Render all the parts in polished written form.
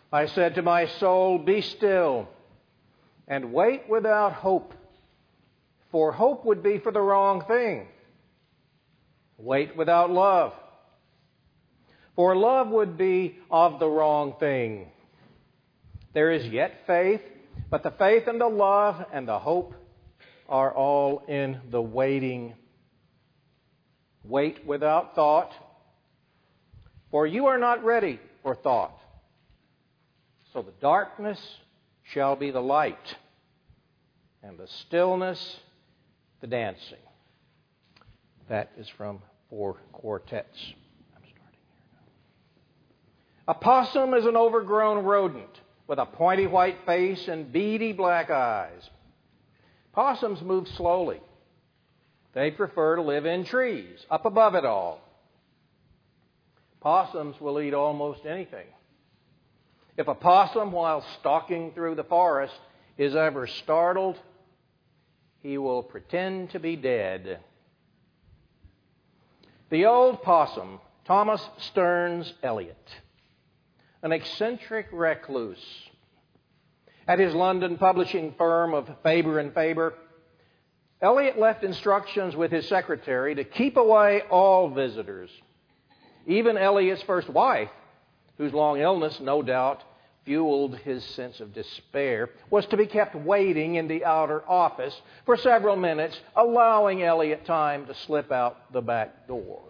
I said to my soul, be still, and wait without hope. For hope would be for the wrong thing. Wait without love. For love would be of the wrong thing. There is yet faith, but the faith and the love and the hope are all in the waiting. Wait without thought, for you are not ready for thought. So the darkness shall be the light, and the stillness the dancing. That is from 4 quartets. I'm starting here now. A possum is an overgrown rodent with a pointy white face and beady black eyes. Possums move slowly. They prefer to live in trees, up above it all. Possums will eat almost anything. If a possum, while stalking through the forest, is ever startled, he will pretend to be dead. The old possum, Thomas Stearns Eliot, an eccentric recluse. At his London publishing firm of Faber and Faber, Eliot left instructions with his secretary to keep away all visitors. Even Eliot's first wife, whose long illness no doubt fueled his sense of despair, was to be kept waiting in the outer office for several minutes, allowing Eliot time to slip out the back door.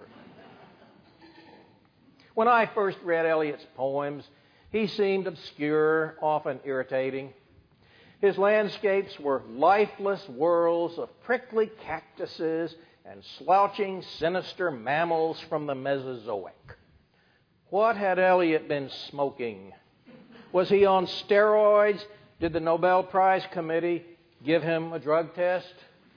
When I first read Eliot's poems, he seemed obscure, often irritating. His landscapes were lifeless whirls of prickly cactuses and slouching, sinister mammals from the Mesozoic. What had Eliot been smoking? Was he on steroids? Did the Nobel Prize Committee give him a drug test?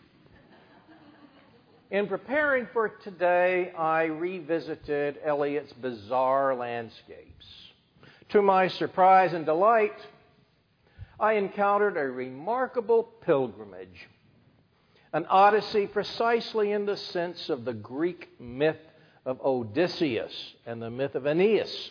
In preparing for today, I revisited Eliot's bizarre landscapes. To my surprise and delight, I encountered a remarkable pilgrimage, an odyssey precisely in the sense of the Greek myth of Odysseus and the myth of Aeneas.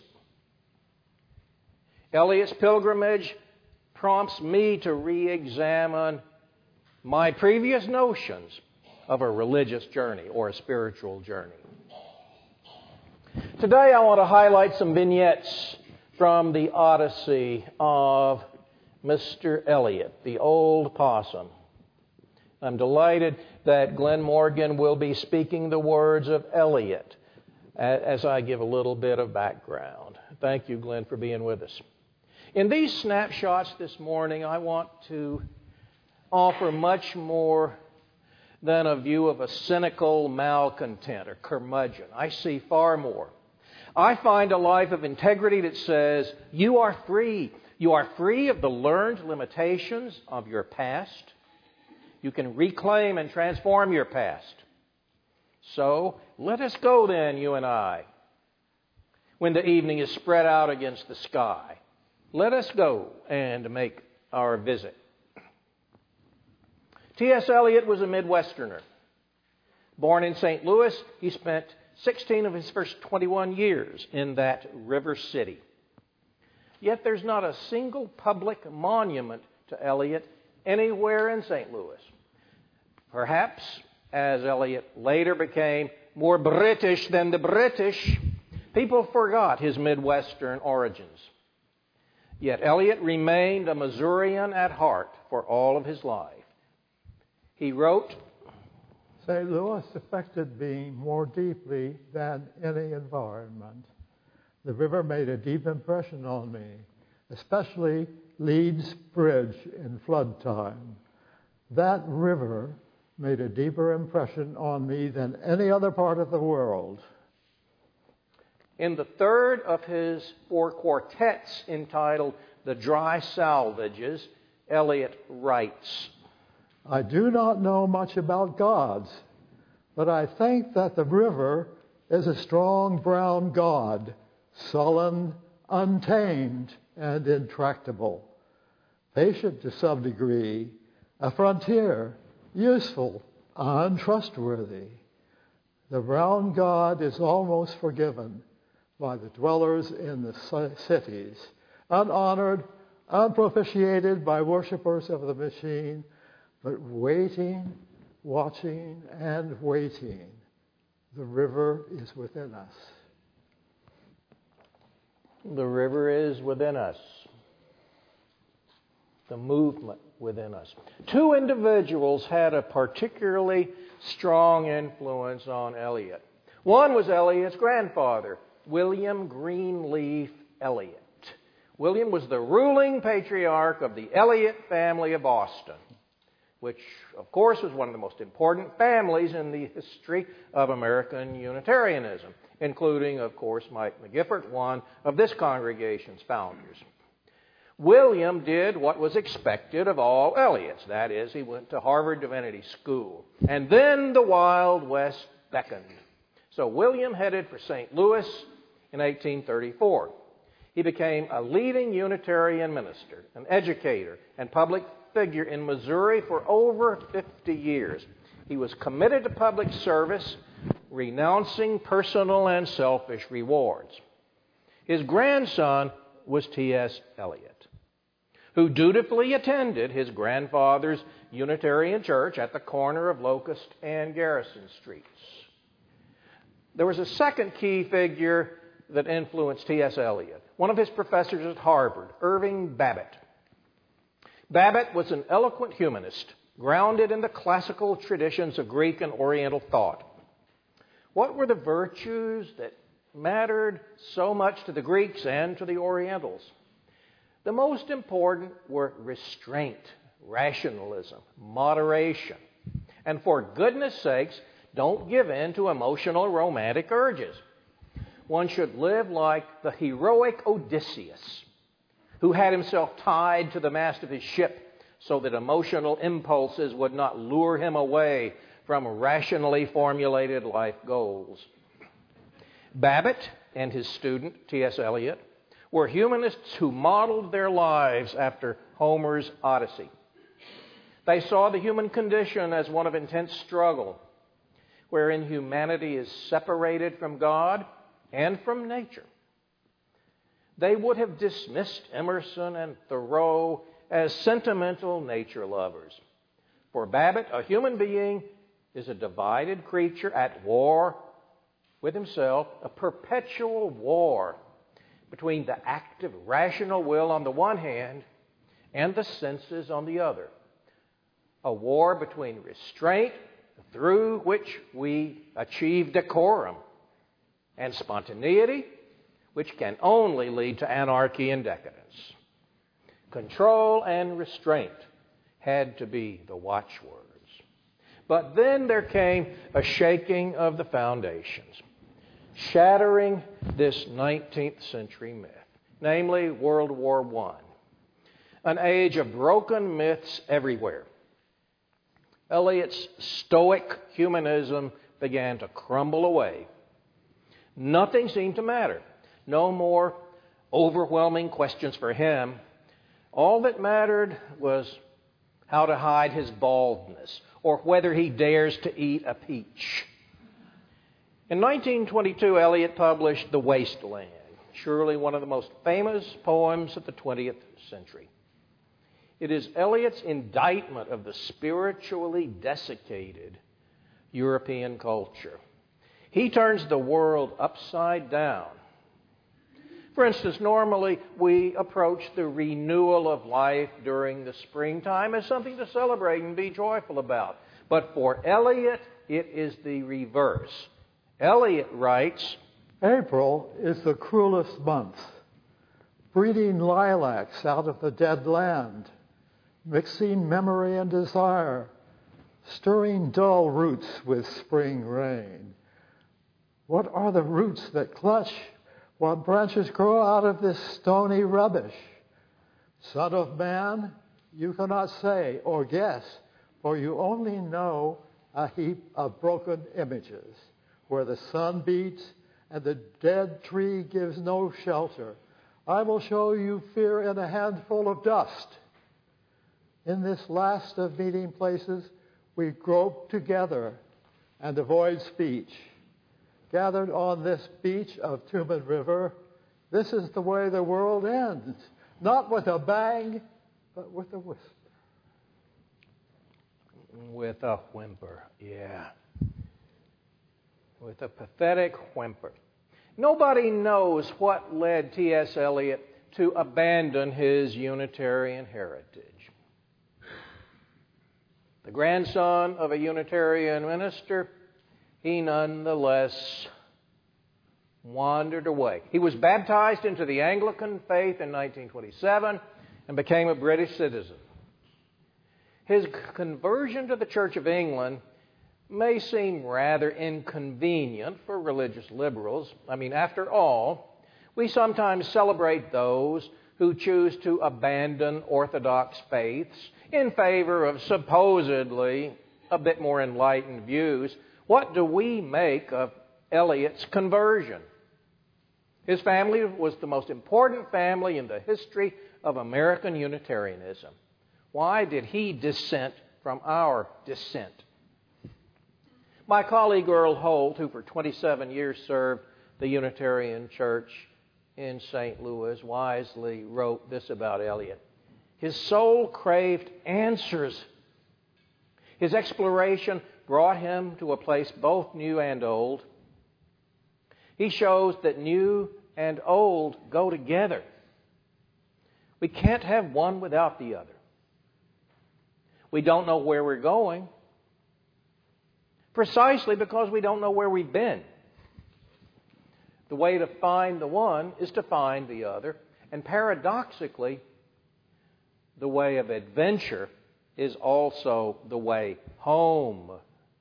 Eliot's pilgrimage prompts me to re-examine my previous notions of a religious journey or a spiritual journey. Today I want to highlight some vignettes from the Odyssey of Mr. Eliot, the old possum. I'm delighted that Glenn Morgan will be speaking the words of Eliot as I give a little bit of background. Thank you, Glenn, for being with us. In these snapshots this morning, I want to offer much more than a view of a cynical malcontent or curmudgeon. I see far more. I find a life of integrity that says, you are free. You are free of the learned limitations of your past. You can reclaim and transform your past. So, let us go then, you and I, when the evening is spread out against the sky. Let us go and make our visit. T.S. Eliot was a Midwesterner. Born in St. Louis, he spent 16 of his first 21 years in that river city. Yet there's not a single public monument to Eliot anywhere in St. Louis. Perhaps, as Eliot later became more British than the British, people forgot his Midwestern origins. Yet Eliot remained a Missourian at heart for all of his life. He wrote, St. Louis affected me more deeply than any environment. The river made a deep impression on me, especially Leeds Bridge in flood time. That river made a deeper impression on me than any other part of the world. In the third of his 4 quartets entitled The Dry Salvages, Eliot writes, I do not know much about gods, but I think that the river is a strong brown god, sullen, untamed, and intractable, patient to some degree, a frontier, useful, untrustworthy. The brown god is almost forgiven by the dwellers in the cities, unhonored, unpropitiated by worshipers of the machine, but waiting, watching, and waiting. The river is within us. The river is within us. The movement within us. Two individuals had a particularly strong influence on Eliot. One was Eliot's grandfather, William Greenleaf Eliot. William was the ruling patriarch of the Eliot family of Boston, which, of course, was one of the most important families in the history of American Unitarianism, including, of course, Mike McGiffert, one of this congregation's founders. William did what was expected of all Eliots. That is, he went to Harvard Divinity School. And then the Wild West beckoned. So William headed for St. Louis in 1834. He became a leading Unitarian minister, an educator, and public figure in Missouri for over 50 years. He was committed to public service, renouncing personal and selfish rewards. His grandson was T.S. Eliot, who dutifully attended his grandfather's Unitarian church at the corner of Locust and Garrison Streets. There was a second key figure that influenced T.S. Eliot, one of his professors at Harvard, Irving Babbitt. Babbitt was an eloquent humanist, grounded in the classical traditions of Greek and Oriental thought. What were the virtues that mattered so much to the Greeks and to the Orientals? The most important were restraint, rationalism, moderation. And for goodness sakes, don't give in to emotional romantic urges. One should live like the heroic Odysseus, who had himself tied to the mast of his ship so that emotional impulses would not lure him away from rationally formulated life goals. Babbitt and his student, T.S. Eliot, were humanists who modeled their lives after Homer's Odyssey. They saw the human condition as one of intense struggle, wherein humanity is separated from God and from nature. They would have dismissed Emerson and Thoreau as sentimental nature lovers. For Babbitt, a human being is a divided creature at war with himself, a perpetual war between the active, rational will on the one hand and the senses on the other. A war between restraint, through which we achieve decorum, and spontaneity, which can only lead to anarchy and decadence. Control and restraint had to be the watchwords. But then there came a shaking of the foundations, shattering this 19th century myth, namely World War I, an age of broken myths everywhere. Eliot's stoic humanism began to crumble away. Nothing seemed to matter. No more overwhelming questions for him. All that mattered was how to hide his baldness or whether he dares to eat a peach. In 1922, Eliot published The Waste Land, surely one of the most famous poems of the 20th century. It is Eliot's indictment of the spiritually desiccated European culture. He turns the world upside down. For instance, normally we approach the renewal of life during the springtime as something to celebrate and be joyful about. But for Eliot, it is the reverse. Eliot writes, April is the cruelest month, breeding lilacs out of the dead land, mixing memory and desire, stirring dull roots with spring rain. What are the roots that clutch? What branches grow out of this stony rubbish? Son of man, you cannot say or guess, for you only know a heap of broken images, where the sun beats and the dead tree gives no shelter. I will show you fear in a handful of dust. In this last of meeting places, we grope together and avoid speech. Gathered on this beach of Tuman River, this is the way the world ends. not with a bang, but with a whisper. With a whimper, yeah. With a pathetic whimper. Nobody knows what led T.S. Eliot to abandon his Unitarian heritage. The grandson of a Unitarian minister, he nonetheless wandered away. He was baptized into the Anglican faith in 1927 and became a British citizen. His conversion to the Church of England may seem rather inconvenient for religious liberals. I mean, after all, we sometimes celebrate those who choose to abandon orthodox faiths in favor of supposedly a bit more enlightened views. What do we make of Eliot's conversion? His family was the most important family in the history of American Unitarianism. Why did he dissent from our dissent? My colleague Earl Holt, who for 27 years served the Unitarian Church in St. Louis, wisely wrote this about Eliot. His soul craved answers. His exploration brought him to a place both new and old. He shows that new and old go together. We can't have one without the other. We don't know where we're going, precisely because we don't know where we've been. The way to find the one is to find the other. And paradoxically, the way of adventure is also the way home.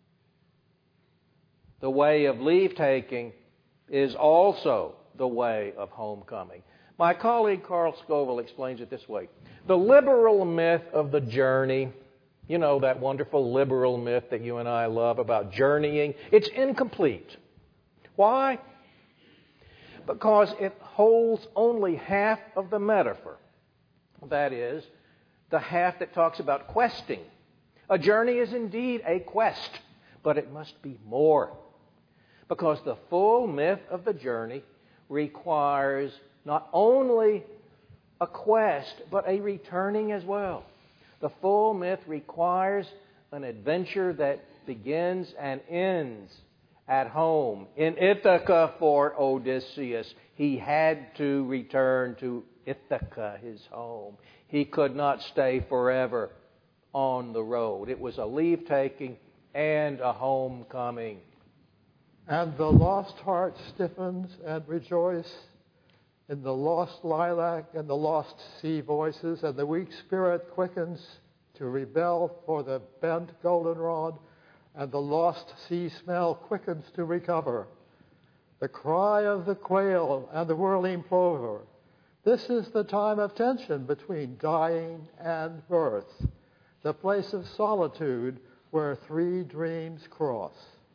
The way of leave-taking is also the way of homecoming. My colleague Carl Scoville explains it this way. The liberal myth of the journey, you know, that wonderful liberal myth that you and I love about journeying, it's incomplete. Why? Because it holds only half of the metaphor. That is, the half that talks about questing. A journey is indeed a quest, but it must be more. Because the full myth of the journey requires not only a quest, but a returning as well. The full myth requires an adventure that begins and ends at home. In Ithaca for Odysseus, he had to return to Ithaca, his home. He could not stay forever on the road. It was a leave-taking and a homecoming. And the lost heart stiffens and rejoices in the lost lilac and the lost sea voices, and the weak spirit quickens to rebel for the bent goldenrod, and the lost sea smell quickens to recover. The cry of the quail and the whirling plover. This is the time of tension between dying and birth, the place of solitude where three dreams cross.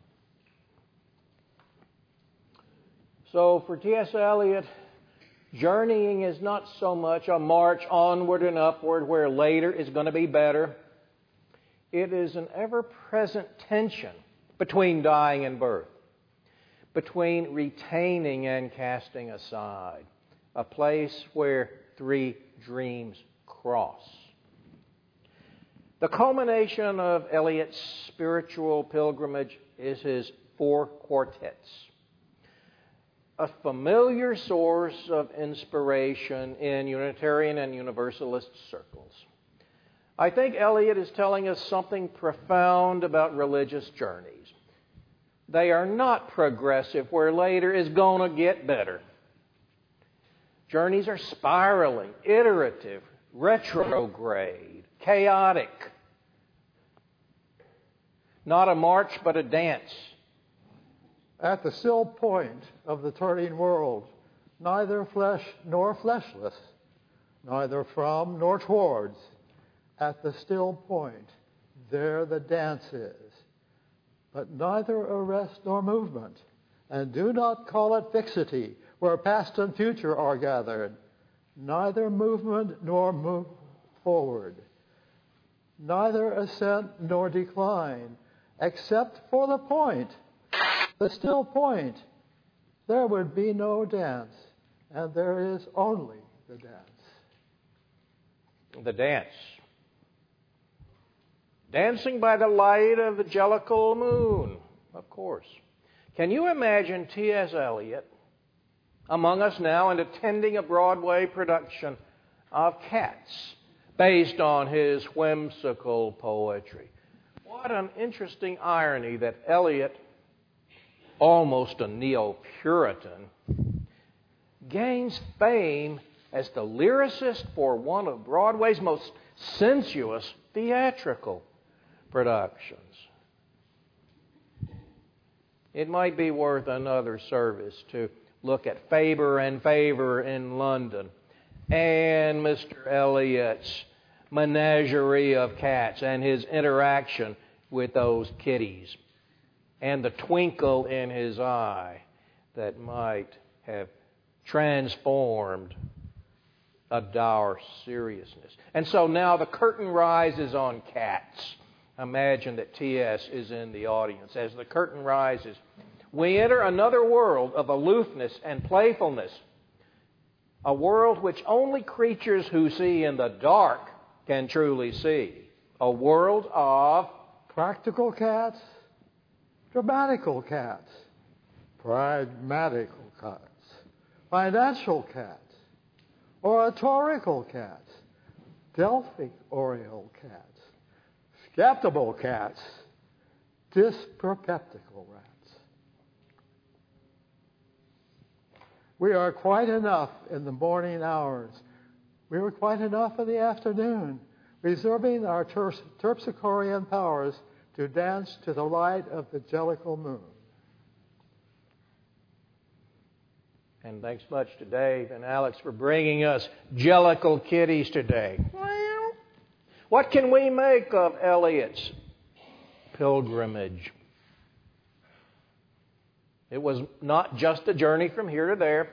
So for T.S. Eliot, journeying is not so much a march onward and upward where later is going to be better. It is an ever-present tension between dying and birth, between retaining and casting aside, a place where three dreams cross. The culmination of Eliot's spiritual pilgrimage is his four quartets, a familiar source of inspiration in Unitarian and Universalist circles. I think Eliot is telling us something profound about religious journeys. They are not progressive, where later is going to get better. Journeys are spiraling, iterative, retrograde, chaotic. Not a march, but a dance. At the still point of the turning world, neither flesh nor fleshless, neither from nor towards, at the still point, there the dance is, but neither arrest nor movement, and do not call it fixity, where past and future are gathered, neither movement nor move forward, neither ascent nor decline, except for the point, the still point. There would be no dance, and there is only the dance. The dance. Dancing by the light of the Jellicle moon, of course. Can you imagine T.S. Eliot among us now and attending a Broadway production of Cats based on his whimsical poetry? What an interesting irony that Eliot, almost a neo-Puritan, gains fame as the lyricist for one of Broadway's most sensuous theatrical productions. It might be worth another service to look at Faber and Faber in London and Mr. Eliot's menagerie of cats and his interaction with those kitties and the twinkle in his eye that might have transformed a dour seriousness. And so now the curtain rises on Cats. Imagine that T.S. is in the audience. As the curtain rises, we enter another world of aloofness and playfulness, a world which only creatures who see in the dark can truly see. A world of practical cats, dramatical cats, pragmatical cats, financial cats, oratorical cats, Delphic oriole cats, skeptical cats, dyspeptical rats. We are quite enough in the morning hours. We are quite enough in the afternoon, reserving our terpsichorean powers to dance to the light of the Jellicle moon. And thanks much to Dave and Alex for bringing us Jellicle kitties today. What can we make of Eliot's pilgrimage? It was not just a journey from here to there.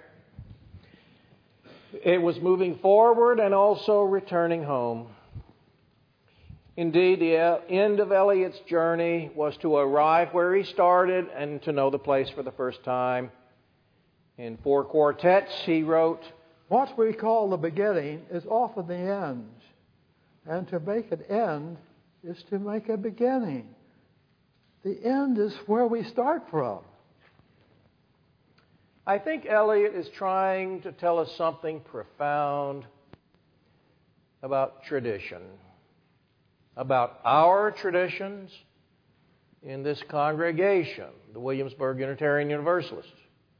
It was moving forward and also returning home. Indeed, the end of Eliot's journey was to arrive where he started and to know the place for the first time. In 4 quartets, he wrote, "What we call the beginning is often the end, and to make an end is to make a beginning. The end is where we start from." I think Eliot is trying to tell us something profound about tradition, about our traditions in this congregation, the Williamsburg Unitarian Universalists.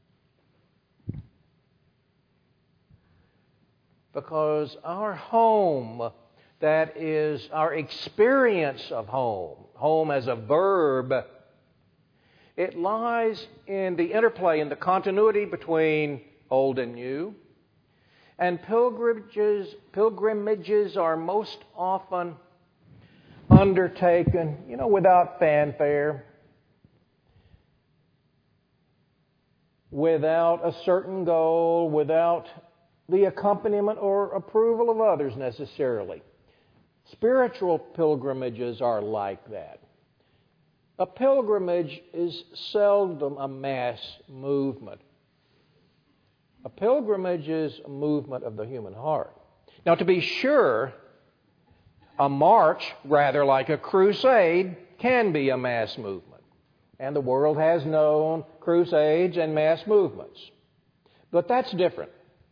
Because our home, that is our experience of home as a verb, it lies in the interplay, in the continuity between old and new. And pilgrimages are most often undertaken, without fanfare, without a certain goal, without the accompaniment or approval of others necessarily. Spiritual pilgrimages are like that. A pilgrimage is seldom a mass movement. A pilgrimage is a movement of the human heart. Now, to be sure, a march, rather like a crusade, can be a mass movement. And the world has known crusades and mass movements. But that's different.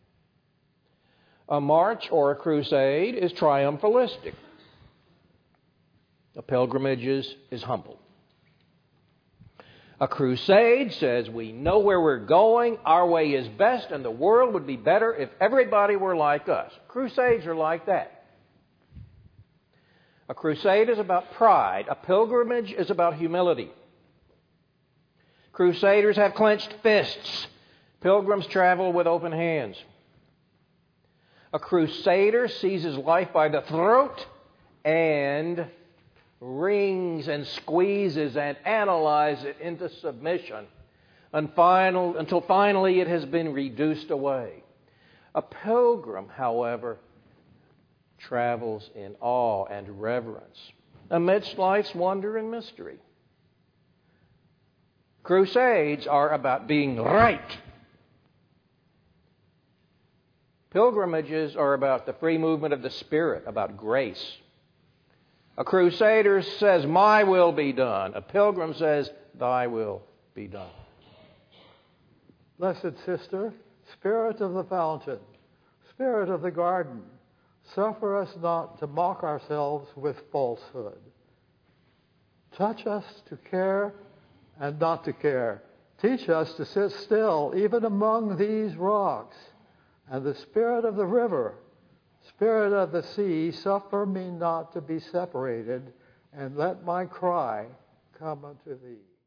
A march or a crusade is triumphalistic. A pilgrimage is humble. A crusade says we know where we're going, our way is best, and the world would be better if everybody were like us. Crusades are like that. A crusade is about pride. A pilgrimage is about humility. Crusaders have clenched fists. Pilgrims travel with open hands. A crusader seizes life by the throat and wrings and squeezes and analyzes it into submission until finally it has been reduced away. A pilgrim, however, travels in awe and reverence amidst life's wonder and mystery. Crusades are about being right. Pilgrimages are about the free movement of the Spirit, about grace. A crusader says, my will be done. A pilgrim says, thy will be done. Blessed sister, Spirit of the fountain, Spirit of the garden, suffer us not to mock ourselves with falsehood. Touch us to care and not to care. Teach us to sit still even among these rocks. And the Spirit of the river, Spirit of the sea, suffer me not to be separated, and let my cry come unto thee.